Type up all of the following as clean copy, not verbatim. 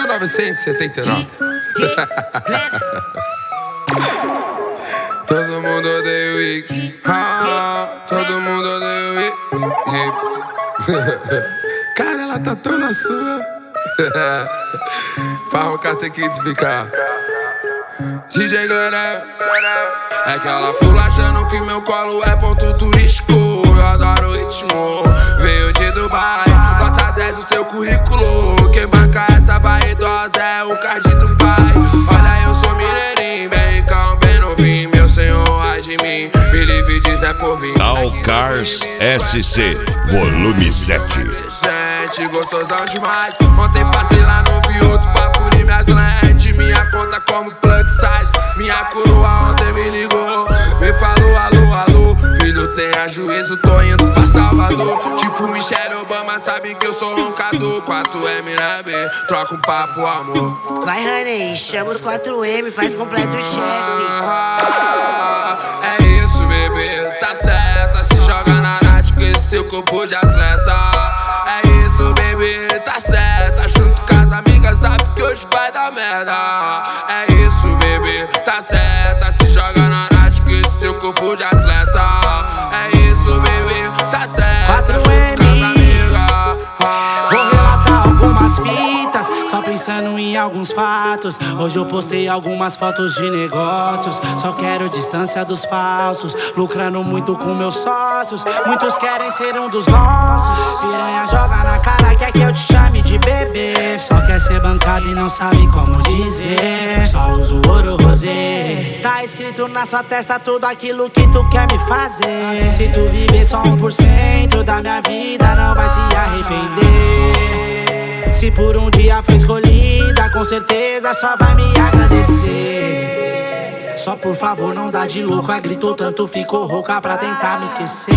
1979. Todo mundo odeia o Wick. Todo mundo odeia o Wick. Cara, ela tá tão na sua. Pra roncar tem que desbicar. DJ Glenel. É que ela pula achando que meu colo é ponto turístico. Eu adoro o ritmo, veio de Dubai. Nota 10 o seu currículo. Quem banca essa vaidosa é o card do pai. Olha, eu sou mineirinho, bem calmo, bem novinho. Meu senhor, ai de mim, me livre de Zé Povinho. Tal Cars SC, volume 7. Gente, gostosão demais. Ontem passei lá no Vioto pra pulir minhas lentes. Minha conta como plug size. Minha coroa ontem me ligou, me falou alô, alô. Filho, tenha juízo, tô indo pra Salvador. Tipo Michelle Obama, sabe que eu sou roncador. 4M na B, troca um papo, amor. Vai, honey, chama os 4M, faz completo o chefe. É isso, bebê, tá certa. Se joga na night com esse seu corpo de atleta. É isso, bebê, tá certa. Junto com as amigas, sabe que hoje vai dar merda. É isso, bebê, tá certa. Se joga na night com esse seu corpo de atleta. É isso, bebê, tá certa. Junto com as amigas. Vou relatar algumas fitas, só pensando em alguns fatos. Hoje eu postei algumas fotos de negócios. Só quero distância dos falsos, lucrando muito com meus sócios. Muitos querem ser um dos nossos. Piranha joga na cara, quer que eu te chame de bebê. Só quer ser bancado e não sabe como dizer. Só uso ouro rosé. Tá escrito na sua testa tudo aquilo que tu quer me fazer. Se tu viver só 1% da minha vida, não vai se arrepender. Se por um dia foi escolhida, com certeza só vai me agradecer. Só por favor não dá de louca, gritou tanto, ficou rouca pra tentar me esquecer.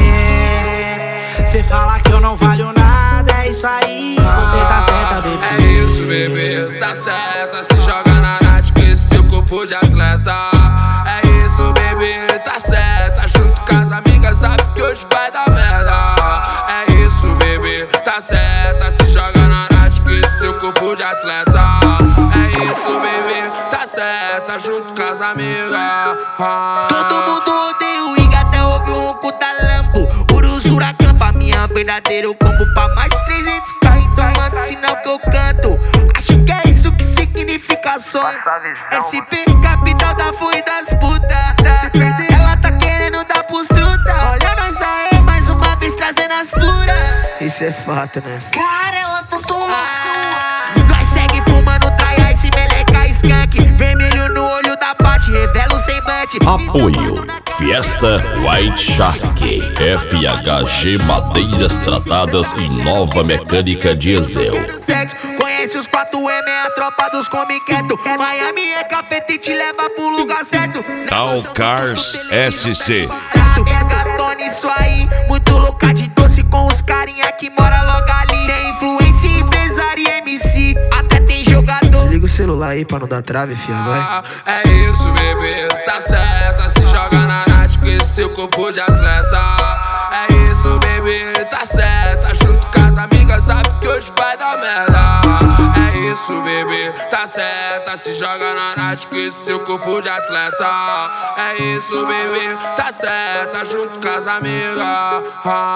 Cê fala que eu não valho nada, é isso aí, você tá certa, bebê. É isso, bebê, tá certa. Se joga na night com esse seu corpo de atleta. É isso, bebê, tá certa. Junto com as amigas, sabe que hoje vai dar merda. É isso, bebê, tá certa. Se joga na night com esse seu corpo de atleta. É isso, bebê, tá certa. Junto com as amigas. Todo mundo odeia o Iga, até ouve o ronco da Lambo. Urusura campa, minha verdadeiro combo. Pra mais 300k, então manda o sinal que eu canto. Acho que é isso que significa sonho. SP, capital da fui das puta. Se perder, ela tá querendo dar pros truta. Olha nós aí, mais uma vez trazendo as puras. Isso é fato, né? Cara, ela tá tão na sua. Nós segue fumando, traia esse meleca skunk. Vermelho no olho da parte, revela o semblante. Apoio Fiesta White Shark, FHG Madeiras Tratadas e Nova Mecânica Diesel. Conhece os 4M, é a tropa dos come quieto. Miami é cafeta e te leva pro lugar certo. Tal Cars SC. Resgatone isso aí, muito louca de doce com os carinha que mora logo ali. Tem influência, empresário e MC, até tem jogador. Liga o celular aí pra não dar trave, fia, vai. É isso, bebê, tá certa. Se joga na night com esse seu corpo de atleta. É isso, bebê, tá certa. Junto com as amigas, sabe que hoje vai dar merda. É isso, bebê, tá certa. Se joga na night com esse seu corpo de atleta. É isso, bebê, tá certa. Junto com as amigas.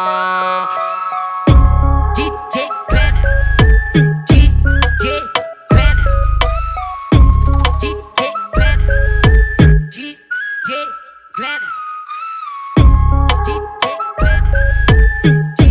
DJ Glenel, DJ Glenel, DJ Glenel, DJ Glenel, DJ Glenel.